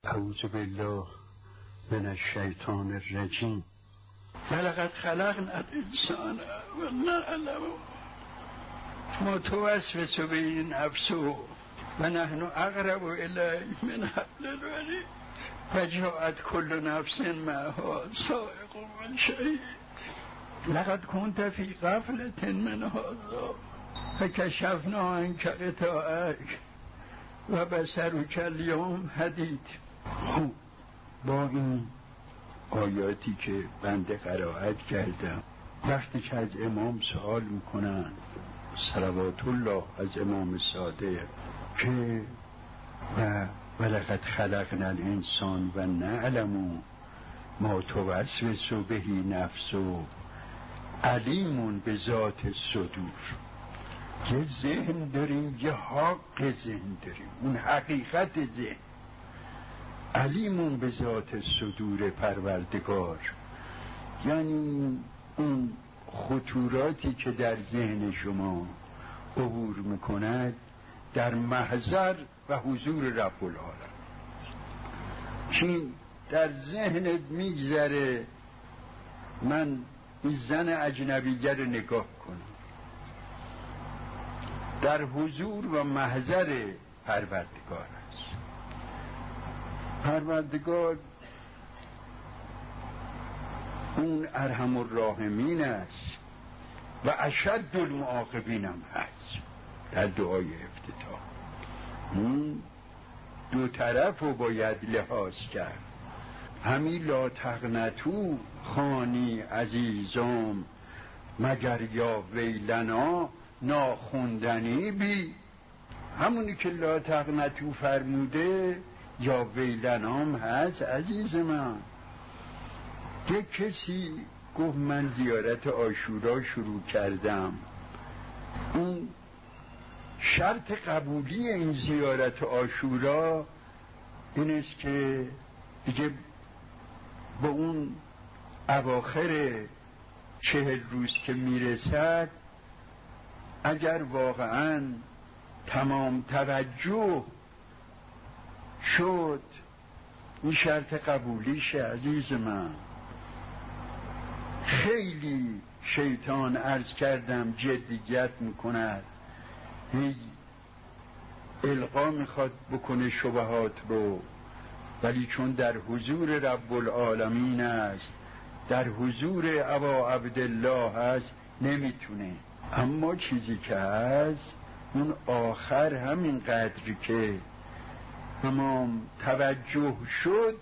اعوذ بالله من الشیطان الرجیم. ولقد خلقنا الانسان و نعلم ما توسوس به نفسه و نحن اقرب الیه من حبل الورید و جاءت کل نفس معها سائق و شهید لقد كنت في غفلة من هذا فكشفنا عنك غطاءك و بصرك اليوم حدید. خب با این آیاتی که بنده قرائت کردم، وقتی که از امام سوال میکنن صلوات الله از امام صادق که ولقد خلقنا الانسان و نعلم ما توسوس به نفسه علیم به ذات الصدور، یه ذهن داریم، یه حق ذهن داریم، اون حقیقت ذهن. علیمون به ذات صدور پروردگار، یعنی اون خطوراتی که در ذهن شما عبور میکند در محضر و حضور رب العالمین. چین در ذهنت میگذره من این زن اجنبیگر رو نگاه کنم، در حضور و محضر پروردگار است. پروردگار اون ارحم الراحمین است و اشد المعاقبین هم هست. در دعای افتتاح اون دو طرف رو باید لحاظ کرد. همی لا تقنطوا خانی عزیزم مگر یا ویلنا ناخوندنی بی، همونی که لا تقنطوا فرموده یا ویلنام هست. عزیز من، یک کسی گفت من زیارت عاشورا شروع کردم، اون شرط قبولی این زیارت عاشورا این است که دیگه با اون اواخر 40 روز که میرسد اگر واقعا تمام توجه شد این شرط قبولیشه. عزیز من، خیلی شیطان عرض کردم جدیت میکند، القا میخواد بکنه شبهات رو، ولی چون در حضور رب العالمین است، در حضور ابا عبدالله هست، نمیتونه. اما چیزی که هست اون آخر همین قدری که تمام توجه شد،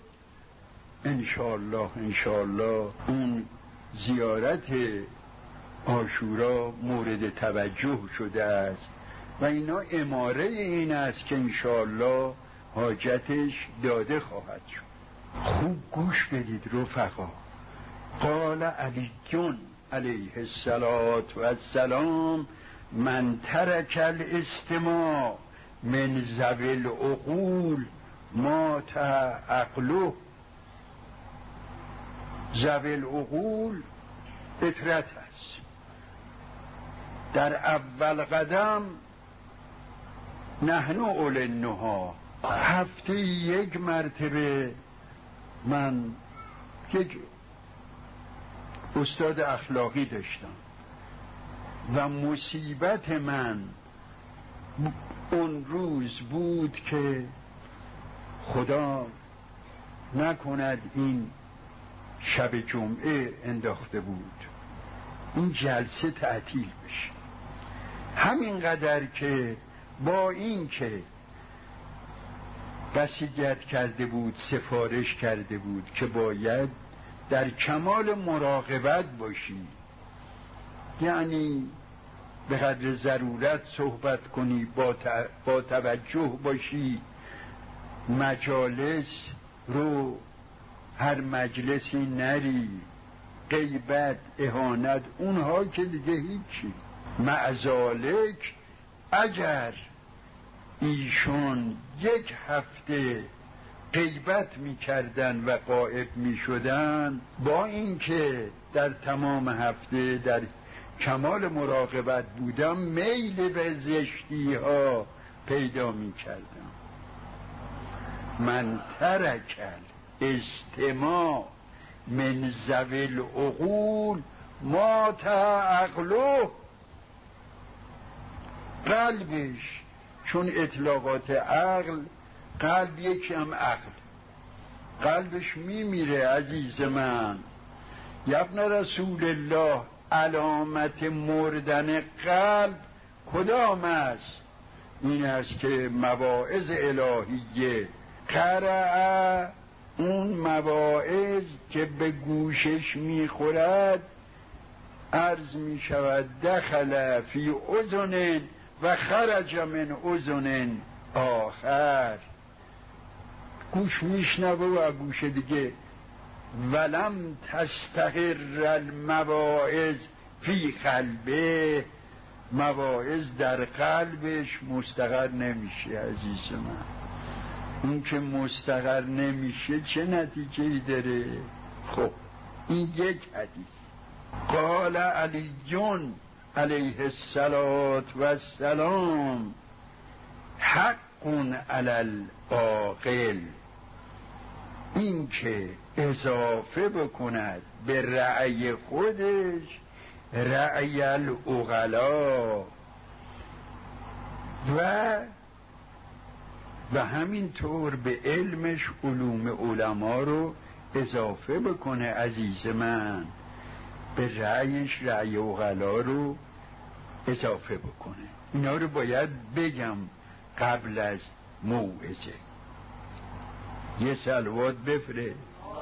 انشاءالله اون زیارت عاشورا مورد توجه شده است و اینا اماره این است که انشاءالله حاجتش داده خواهد شد. خوب گوش بدید رفقا. قال علی علیه السلام من ترک الاستماع من ذوی العقول مات عقله. ذوی العقول فطرت است. در اول قدم نحن اولی النهی. هفته یک مرتبه من یک استاد اخلاقی داشتم و مصیبت من اون روز بود که خدا نکند این شب جمعه انداخته بود این جلسه تعطیل بشه. همینقدر که با این که وصیت کرده بود، سفارش کرده بود که باید در کمال مراقبت باشی، یعنی به قدر ضرورت صحبت کنی، با توجه باشی، مجالس رو هر مجلسی نری، غیبت، اهانت، اونها که دیگه هیچی. معذالک اگر ایشون یک هفته غیبت میکردن و غائب میشدن، با اینکه در تمام هفته در کمال مراقبت بودم، میل به زشتی ها پیدا میکردم. من ترک اجتماع من ذوی العقول مات عقله. قلبش چون اطلاقات عقل، قلب یکی هم عقل، قلبش میمیره عزیز من. ابن رسول الله، علامت مردن قلب کدام است؟ این است که مواعظ الهیه قرأ، اون مواعظ که به گوشش میخورد عرض میشود دخل فی اذن و خرج من اذن آخر. گوش میشنوه و گوش دیگه. ولم تستقر المواعظ فی قلبه، مواعظ در قلبش مستقر نمیشه عزیز من. اون که مستقر نمیشه چه نتیجه‌ای داره؟ خب این یک حدیث. قال علی علیه السلام حق علی العاقل، این که اضافه بکند به رأی خودش رأی العقلا و همینطور به علمش علوم علما رو اضافه بکنه عزیز من، به رأیش رأی عقلا رو اضافه بکنه. اینا رو باید بگم قبل از موعظه. یه صلوات بفرست.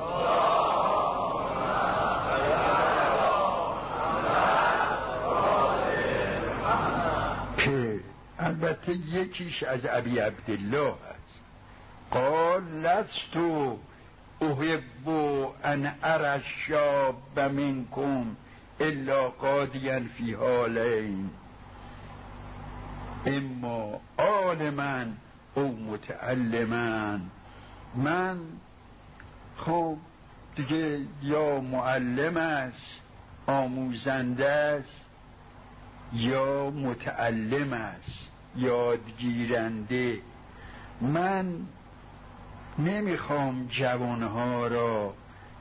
که البته یکیش از ابی عبدالله هست. قال لست احب ان ارى الشاب منکم الا قادیا فی حالین، اما عالما او متعلما. من خب دیگه یا معلم است، آموزنده است، یا متعلم است، یادگیرنده. من نمیخوام جوانها را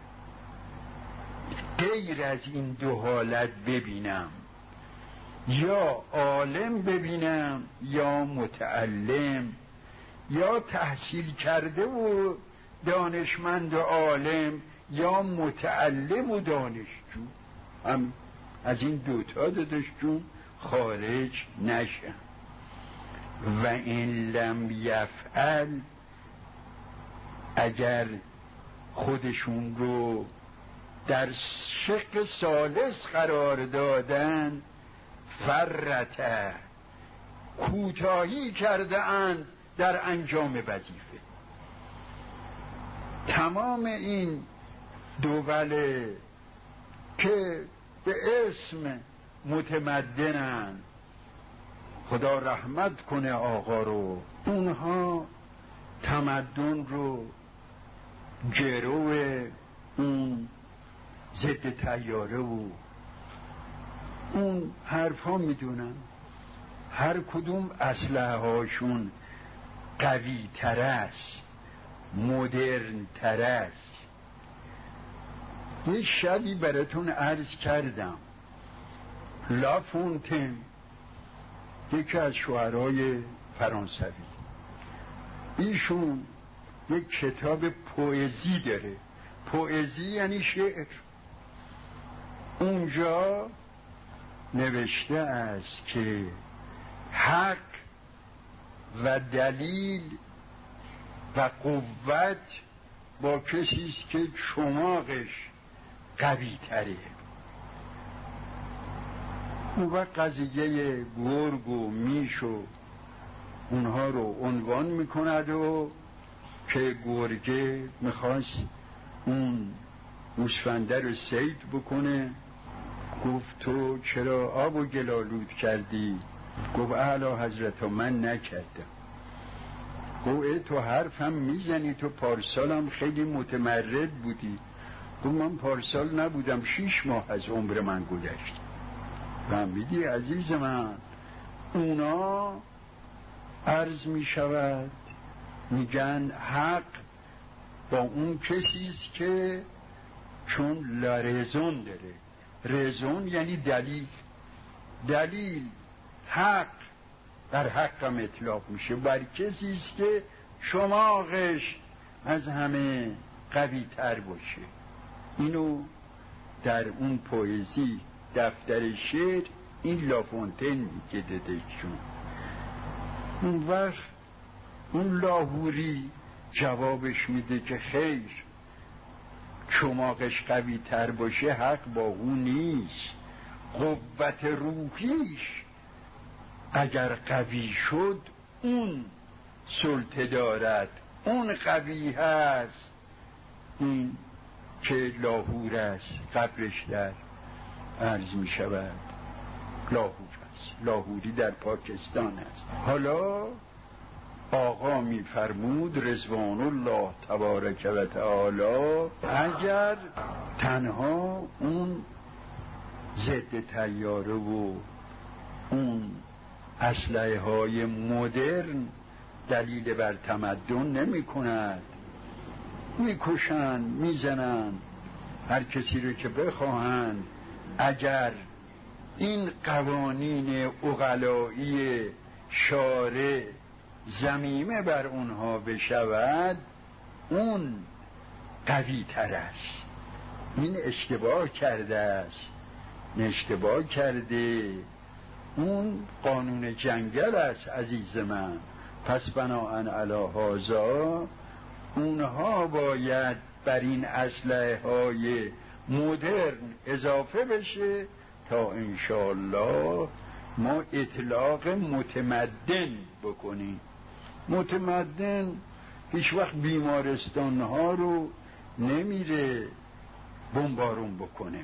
غیر از این دو حالت ببینم، یا عالم ببینم یا متعلم، یا تحصیل کرده و دانشمند و عالم یا متعلم و دانشجو. هم از این دوتا دادشجون خارج نشن. و این لم یفعل، اگر خودشون رو در شق ثالث قرار دادن، فرته کوتاهی کرده اند در انجام وظیفه. تمام این دول که به اسم متمدنن، خدا رحمت کنه آقا رو، اونها تمدن رو گرو اون ضد تیاره و اون حرفا میدونن. هر کدوم اسلحه هاشون قوی تر است، مدرن تر است. یه شبی براتون عرض کردم، لافونتن یکی از شاعرای فرانسوی، ایشون یک کتاب پوئزی داره. پوئزی یعنی شعر. اونجا نوشته است که حق و دلیل و قوت با کسیست که چماقش قوی تره. اون وقت قضیه گرگ و میش و اونها رو عنوان میکند و که گرگه میخواست اون گوسفنده رو صید بکنه. گفت تو چرا آب و گلالود کردی؟ گفت اعلی حضرت من نکردم. گفت تو حرف هم میزنی، تو پارسال هم خیلی متمرد بودی. گفت من پارسال نبودم، 6 ماه از عمر من گذشت. فهمیدی عزیز من؟ اونا عرض می شود میگن حق با اون کسیست که چون رزون داره. رزون یعنی دلیل حق بر حقم اطلاق میشه بر کسیست که شماغش از همه قوی تر باشه. اینو در اون پویزی دفتر شعر این لافونتین میگه ددشون. اون وقت اون لاهوری جوابش میده که خیر، چماقش قوی تر باشه حق با اون نیست، قوت روحیش اگر قوی شد اون سلطه دارد، اون قوی هست. این که لاهور است قبرش در عرض می شود لاهور است، لاهوری در پاکستان است. حالا آقا می فرمود رضوان الله تبارک و تعالی اگر تنها اون ضد طیاره و اون اسلحه های مدرن دلیل بر تمدن نمی کند، میکشن میزنن هر کسی رو که بخواهند. اگر این قوانین عقلایی شارع ضمیمه بر اونها بشود اون قوی تر است. این اشتباه کرده است، اشتباه کرده. اون قانون جنگل است عزیز من. پس بناهن علی هذا اونها باید بر این اسلحه های مدرن اضافه بشه تا انشاءالله ما اطلاق متمدن بکنیم. متمدن هیچ وقت بیمارستان ها رو نمیره بمبارون بکنه،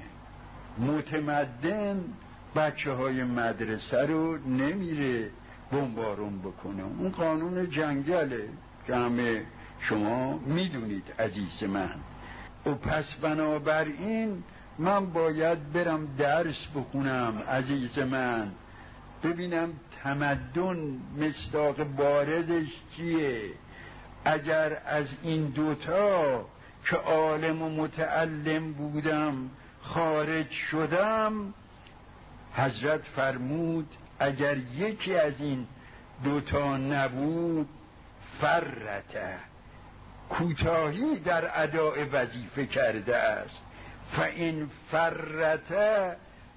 متمدن بچه های مدرسه رو نمیره بمبارون بکنه. اون قانون جنگله که همه شما میدونید عزیز من. و پس بنابراین من باید برم درس بخونم عزیز من، ببینم تمدن مصداق بارزش چیه. اگر از این دوتا که عالم و متعلم بودم خارج شدم، حضرت فرمود اگر یکی از این دوتا نبود فرته، کوتاهی در اداء وظیفه کرده است. فإن فرته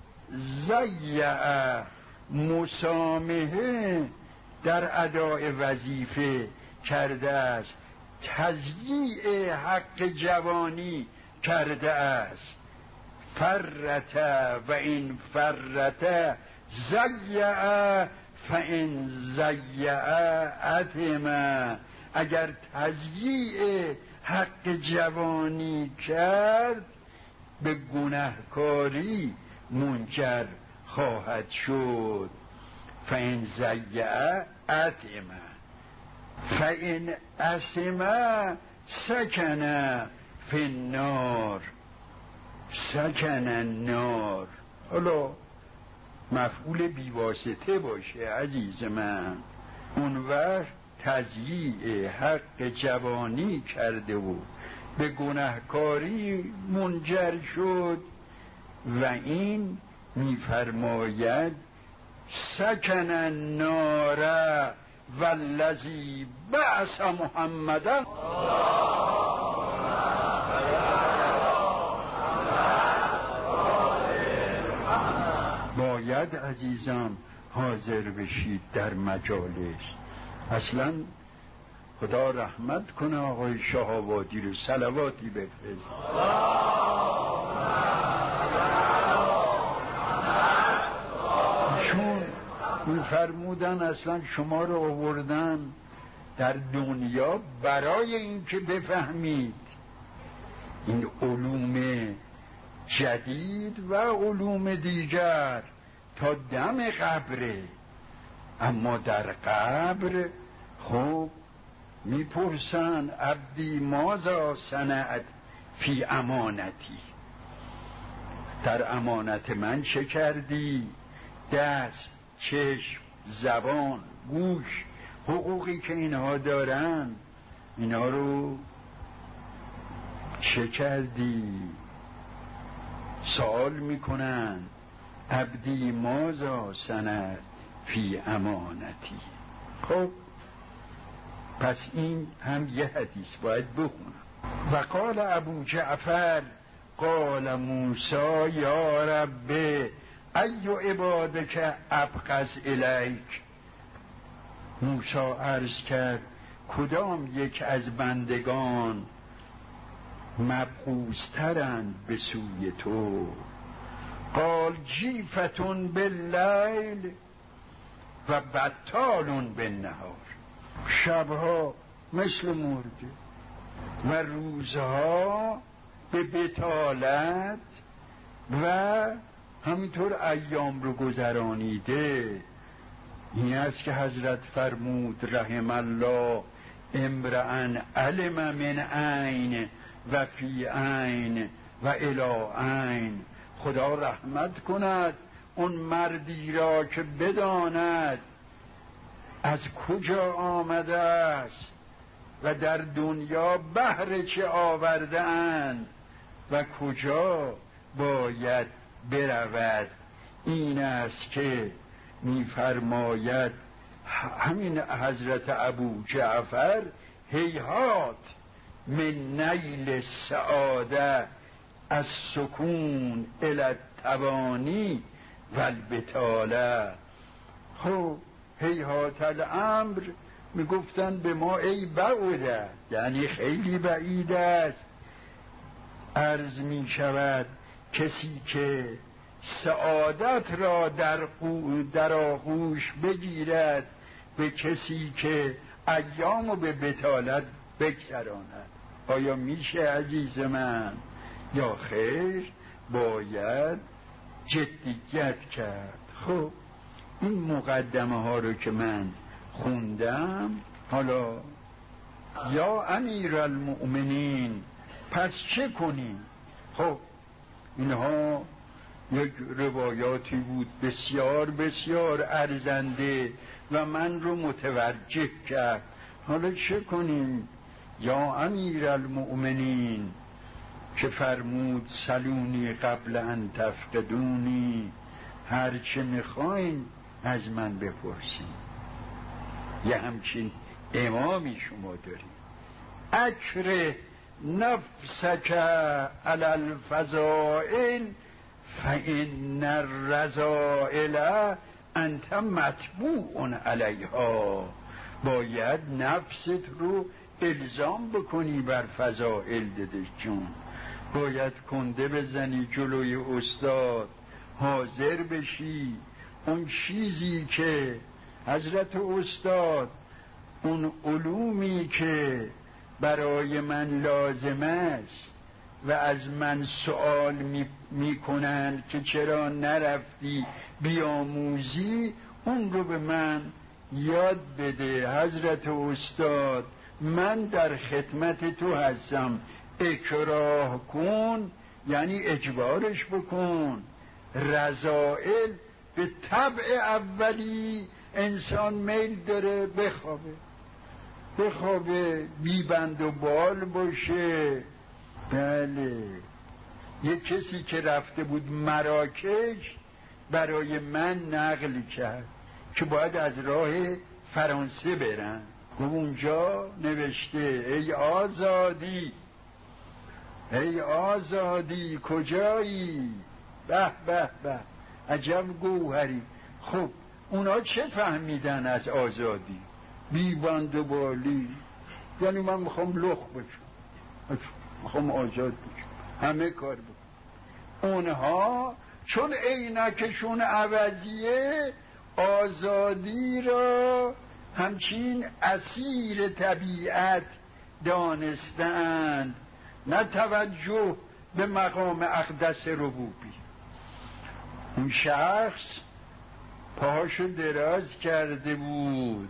ضیع مسامحه در اداء وظیفه کرده است، تضییع حق جوانی کرده است. فرته و این فرته ضیع فإن ضیع اتمه. اگر تضییع حق جوانی کرد به گناهکاری منجر خواهد شد. فإن ضیع اتمه فإن اسمه سکن فی النار. سکن النار حالا مفعول بیواسطه باشه عزیز من. اون وقت تضییع حق جوانی کرده و به گناهکاری منجر شد. و این میفرماید سکن النار والذی بعث محمدا. باید عزیزان حاضر بشید در مجالس. اصلا خدا رحمت کنه آقای شهابادی رو، صلواتی بفرست. چون می‌فرمودن اصلا شما رو آوردن در دنیا برای اینکه بفهمید این علوم جدید و علوم دیگر تا دم قبره. اما در قبر خب میپرسن عبدی ماذا صنعت فی امانتی، در امانت من چه کردی؟ دست، چشم، زبان، گوش، حقوقی که اینها دارن اینا رو چه کردی؟ سوال میکنن عبدی ماذا سند فی امانتی. خب پس این هم یه حدیث باید بخونم. و قال ابو جعفر قال موسی یا رب ای عبادک ابغض الیک. موسی عرض کرد کدام یک از بندگان مبغوض‌ترند به سوی تو؟ قال جیفتون باللیل و بطالون بالنهار. شبها مثل مرده و روزها به بطالت و همینطور ایام رو گذرانیده. این است که حضرت فرمود رحم الله امرأن علم من عین و فی عین و الی عین. خدا رحمت کند اون مردی را که بداند از کجا آمده است و در دنیا بهر چه آورده اند و کجا باید برود. این است که می‌فرماید همین حضرت ابو جعفر هیهات من نیل السعاده از سکون الی التوانی و البطاله. خب هیهات الامر میگفتن به ما ای بعوده، یعنی خیلی بعید است. عرض می شود کسی که سعادت را در آغوش بگیرد به کسی که ایامو به بطالت بگذراند. آیا میشه عزیز من؟ یا خیر باید جدیت کرد. خب این مقدمه ها رو که من خوندم، حالا یا امیر المؤمنین پس چه کنیم؟ خب اینها یک روایاتی بود بسیار بسیار ارزنده و من رو متوجه کرد. حالا چه کنیم؟ یا امیر المؤمنین که فرمود سلونی قبل ان تفقدونی، هر چه میخواین از من بپرسین. یه همچین امامی شما داریم. اکره نفسک علی الفضائل فإن الرذائل انت مطبوع علیها. باید نفست رو الزام بکنی بر فضائل دادش جون. باید کنده بزنی جلوی استاد، حاضر بشی اون چیزی که حضرت استاد، اون علومی که برای من لازم است و از من سوال میکنن که چرا نرفتی بیاموزی، اون رو به من یاد بده. حضرت استاد من در خدمت تو هستم، اکراه کن یعنی اجبارش بکن. رذائل به طبع اولی انسان میل داره بخوابه بی بند و بال باشه. بله یک کسی که رفته بود مراکش برای من نقل کرد که باید از راه فرانسه برن. گفت اونجا نوشته ای آزادی، ای آزادی کجایی؟ به به به عجب گوهری. خب اونا چه فهمیدن از آزادی؟ بی بند و بالی، یعنی من میخوام لخ بشم، میخوام آزاد بشم، همه کار بکنم. اونها چون عینکشون عوضیه آزادی را همچین اسیر طبیعت دانستند، نه توجه به مقام اقدس ربوبی. اون شخص پاهاشو دراز کرده بود،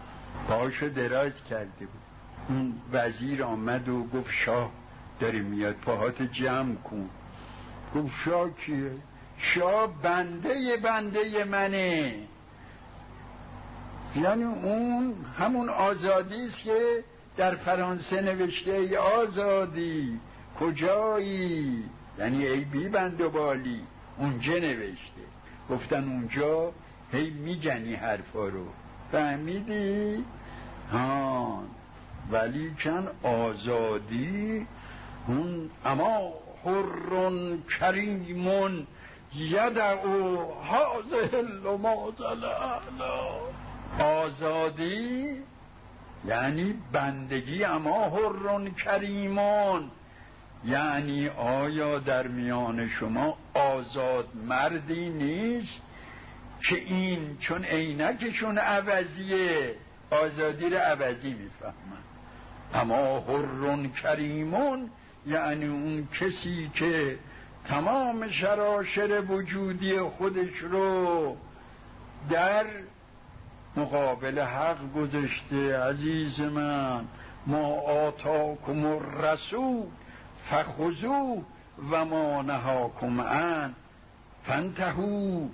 اون وزیر آمد و گفت شاه داره میاد، پاهات جمع کن. گفت شاه کیه؟ شاه بنده منه. یعنی اون همون آزادی است که در فرانسه نوشته ای آزادی کجایی، یعنی ای بی بند و بالی، اونجا نوشته. گفتن اونجا هی میگنی حرفا رو، فهمیدی؟ ها، ولی چند آزادی اون اما حرون کریمون یدعو هذه اللماز الاعلا. آزادی یعنی بندگی، اما حرون کریمون یعنی آیا در میان شما آزاد مردی نیست که این چون عینکشون عوضیه آزادی رو عوضی میفهمن. اما حرون کریمون یعنی اون کسی که تمام شراشر وجودی خودش رو در مقابل حق گذاشته. عزیز من، ما آتاکم الرسول فخذوه و ما نهاکم عنه فانتهوا.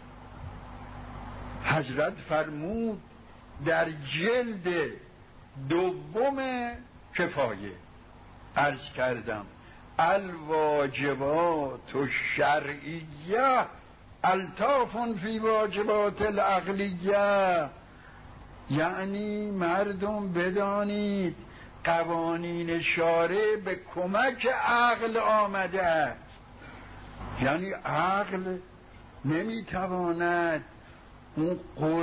حضرت فرمود در جلد دوم کفایه، عرض کردم الواجبات الشرعیه الطاف فی واجبات العقلیه، یعنی مردم بدانید قوانین شارع به کمک عقل آمده است. یعنی عقل نمیتواند اون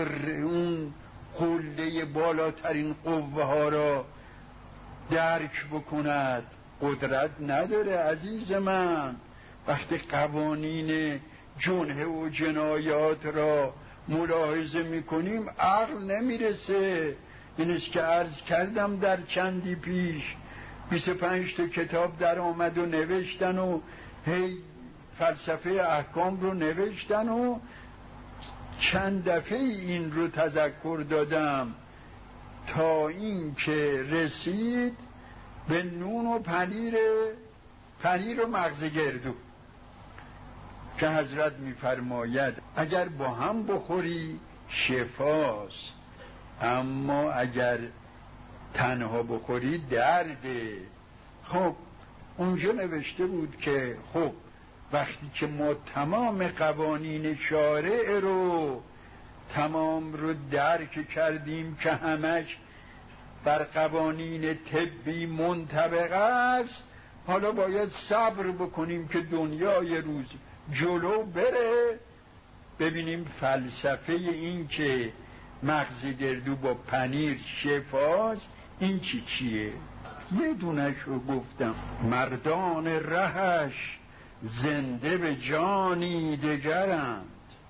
قله بالاترین قوه ها را درک بکند، قدرت نداره. عزیز من، وقتی قوانین جنح و جنایات را ملاحظه میکنیم عقل نمیرسه. این است که عرض کردم در چندی پیش 25 تا کتاب در آمد و نوشتن و هی فلسفه احکام رو نوشتن و چند دفعه این رو تذکر دادم تا این که رسید به نون و پنیر و مغز گردو که حضرت میفرماید اگر با هم بخوری شفاست، اما اگر تنها بخوری درده. خب اونجا نوشته بود که خب وقتی که ما تمام قوانین شارع رو درک کردیم که همش بر قوانین طبی منطبق است، حالا باید صبر بکنیم که دنیای روز جلو بره، ببینیم فلسفه این که مغز گردو با پنیر شفاست این چیه. یه دونش رو گفتم، مردان رهش زنده به جانی دگرند،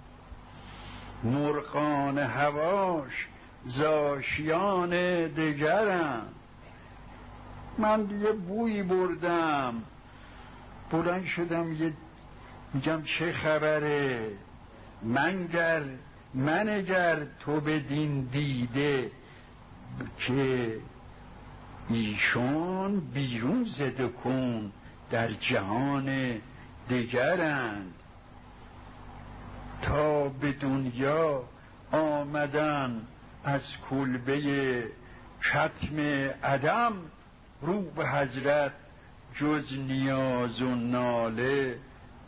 مرغان هواش زاشیان دگرند. من یه بویی بردم، بلند شدم میگم چه خبره؟ منگر تو بدین دیده که ایشون بیرون زده کن در جهان دگرند، تا به دنیا آمدن از کلبه کتم عدم، رو به حضرت جز نیاز و ناله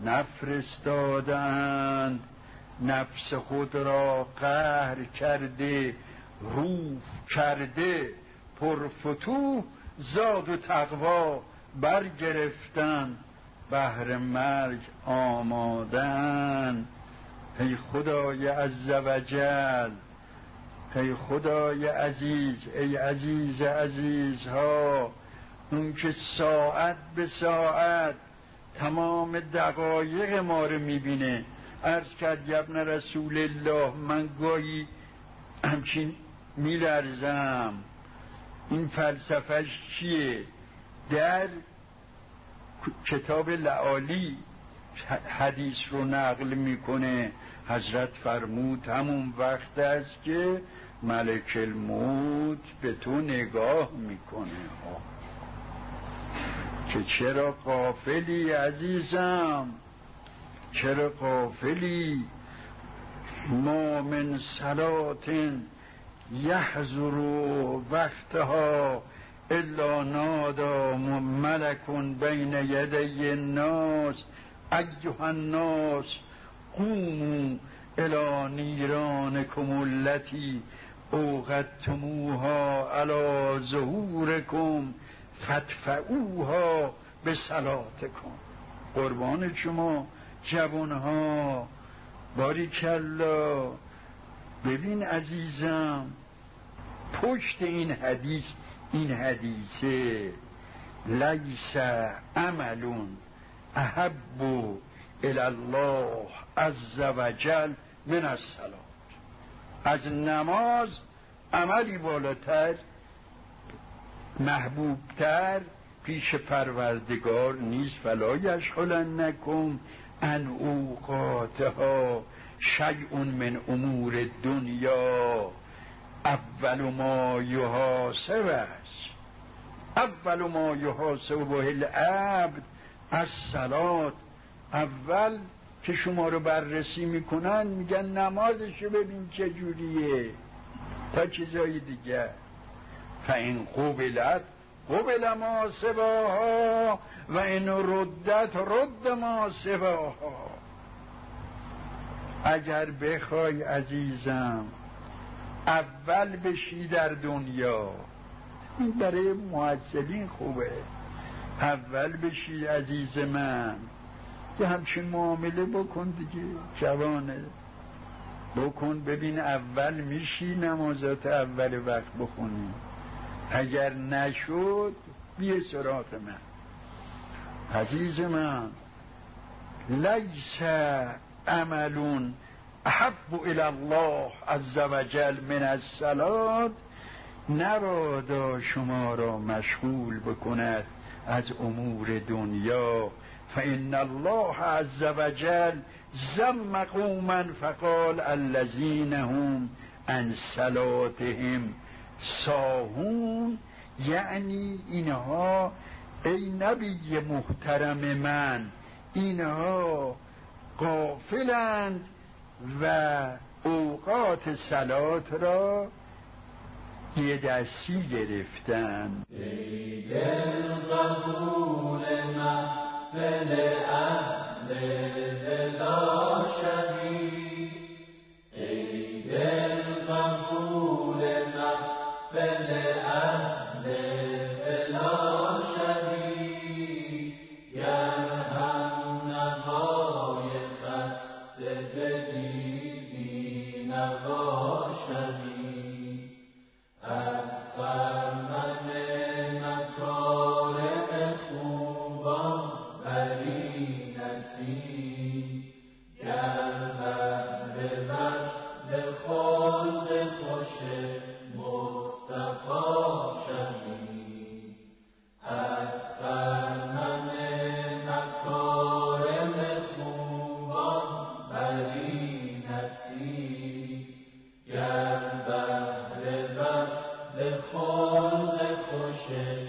نفرستادند. نفس خود را قهر کرده روف کرده، پرفتوح زاد و تقوا برگرفتن، بهر مرگ آمادن. ای خدای عزوجل، ای خدای عزیز، ای عزیز عزیزها، اون که ساعت به ساعت تمام دقایق ما رو میبینه. عرض کرد ابن رسول الله، من گاهی همچین میلرزم این فلسفهش چیه. در کتاب لعالی حدیث رو نقل میکنه، حضرت فرمود همون وقت است که ملک الموت به تو نگاه میکنه که چرا غافلی عزیزم، چرا غافلی؟ ما من صلات یحضر وقتها الا نادى ملک بین یدی الناس ایها الناس قوموا الی نیرانکم التی اوقدتموها علی ظهورکم فادفعوها بصلاتکم. قربان شما جوانها، باریکلا. ببین عزیزم، پشت این حدیثه لیس عمل احب الی الله عز وجل من الصلاة. از نماز عملی بالاتر، محبوبتر پیش پروردگار نیست. فلا یشغلنکم عن اوقاتها شیء من امور دنیا. اول ما یحاسب است، اول ما یحاسب به العبد الصلاة. اول که شما رو بررسی میکنن میگن نمازشو ببین چجوریه، تا چیزای دیگه. فإن قبلت قبل ما سواها و این ردت رد ما سواها. اگر بخوای عزیزم اول بشی در دنیا، این برای معزلین خوبه، اول بشی عزیز من، یه همچین معامله بکن دیگه، جوانه بکن ببین اول میشی نمازات اول وقت بخونی. اگر نشد بیه سراغ من. عزیز من، لیس عمل احب الی الله عز وجل من الصلاة. نبادا شما را مشغول بکند از امور دنیا. فإن الله عز وجل ذم قوما فقال الذين هم عن صلاتهم ساهون. یعنی اینها، ای نبی محترم من، اینها غافلند و اوقات صلات را یه دستی گرفتن. ای دل قبول محفل اهل دلا شوی، ای دل قبول محفل اهل دلا شوی، گر هم نوای خسته بدیدی نوا شوی، از خرمن مکارم خوبان بری نسی، گر بهره بر ز خلق خوش مصطفی شوی، از خرمن مکارم خوبان بری نسی، گر بهره بر ز خلق خوش